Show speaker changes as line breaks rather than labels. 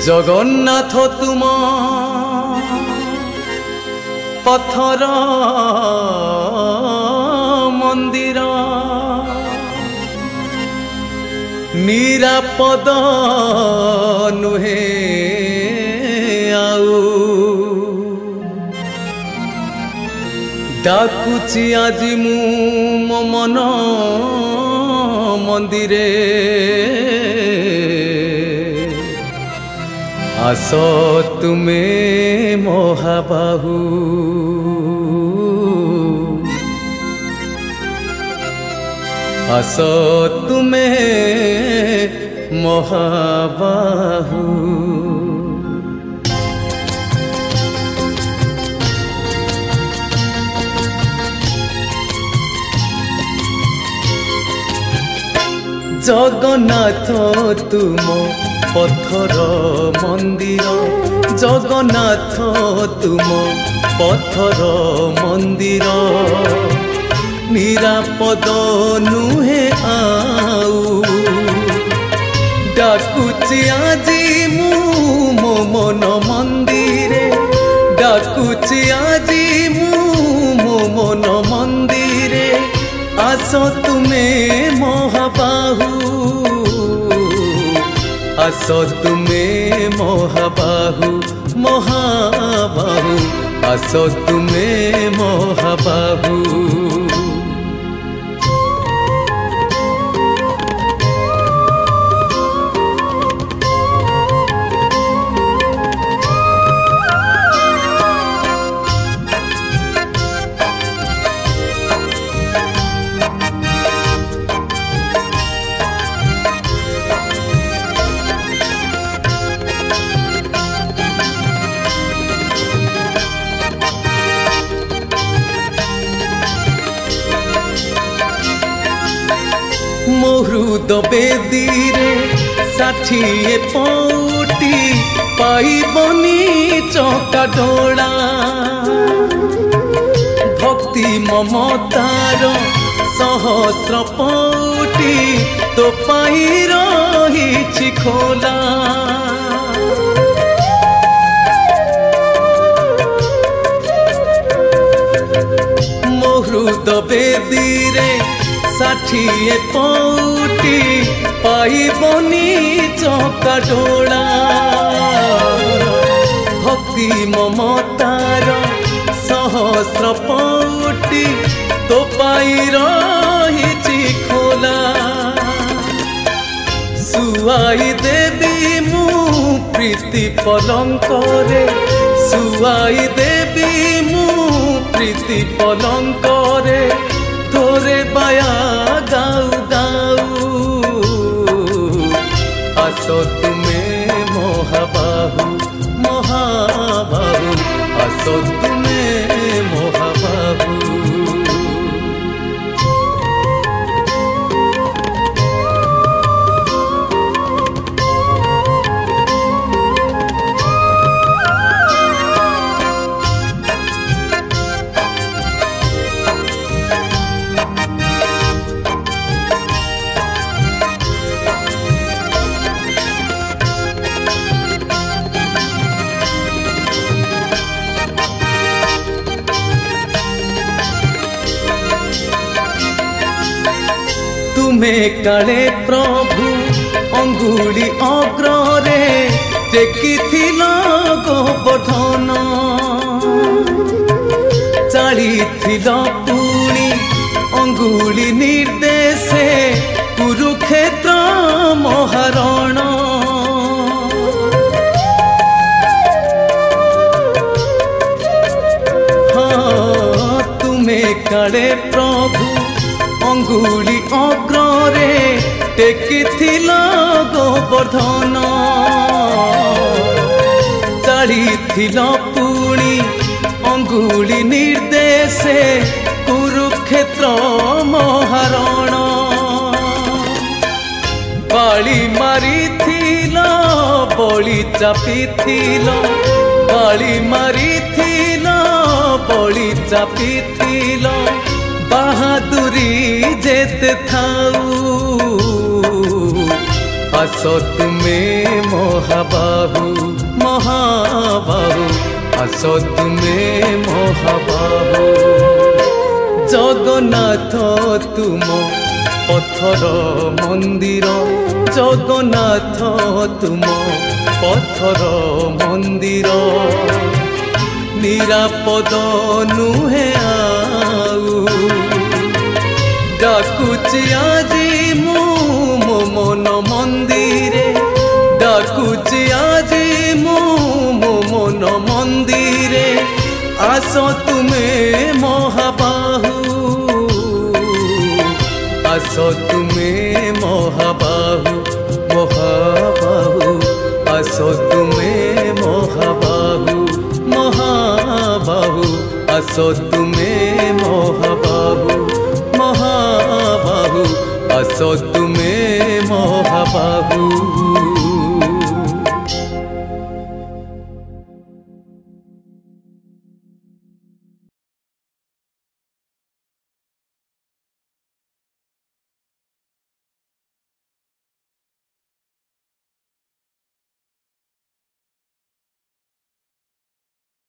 जगन्नाथ तुम पत्थर मंदिर निरापद नुहे आउ डाकुची आज मु मो मन मंदिरे आस तुमे महाबाहु आस तुमे महाबाहु जगन्नाथ तुम पत्थर मंदिर जगन्नाथ तुम पत्थर मंदिर निरापद नुहे आउ डाकुची आजी मु मो मन मंदिरे डाकुची आजी मु मो मन मंदिरे आस तुमे महाबाहु आस तुमे महाबाहु महाबाहु आस तुमे महाबाहु मोहृद बेदीरे 60 पौटी पाइबनी चौका डोला भक्ति ममतार सहस्र पौटी तो पाई रही खोला मोहृद बेदीरे 60 पौटी पाइबनी चौका डोला भक्ति ममतार सहस्र पौटी तो पाई रही खोला सुआई देवी मु प्रीति पलंकरे सुआई देवी मु प्रीति पलंकरे तोरे बाया गाऊ गाऊ आस तुमे महाबाहु महाबाहु आस तुमे महाबाहु तुम्हें काले प्रभु अंगुली अग्रे टेकिथिल गोवर्धन चालिथिल पुणी अंगुली निर्देशे कुरुक्षेत्र महारण हाँ तुम्हें काले प्रभु अंगुली अग्रे टेकिथिल गोवर्धन चालिथिल पुणी अंगुली निर्देशे कुरुक्षेत्र महारण बाली मारिथिल बलि चापिथिल बाली मारिथिल बलि चापिथिल बहादुरी जेते थाऊ आस तुमे महाबाहु ମହାବାହୁ ମହାବାହୁ ଆସ ତୁମେ ମହାବାହୁ। ଜଗନ୍ନାଥ ତୁମ ପଥର ମନ୍ଦିର, ଜଗନ୍ନାଥ ତୁମ ପଥର ମନ୍ଦିର, ନିରାପଦ ନୁହେଁ ଆଉ। ଡାକୁଛି ଆଜି ମୁଁ ମୋ ମନ ମନ୍ଦିରେ, ଡାକୁଛି ଆଜି ମୁଁ ମୋ ମନ ମନ୍ଦିରେ, ଆସ ତୁମେ ମହାବାହୁ, ଆସ ତୁମେ ମହାବାହୁ ମହାବାହୁ, ଆସ ତୁମେ ମହାବାହୁ ମହାବାହୁ, ଆସ ତୁମେ ମହାବାହୁ ମହାବାହୁ, ଆସ ତୁମେ ମହାବାହୁ।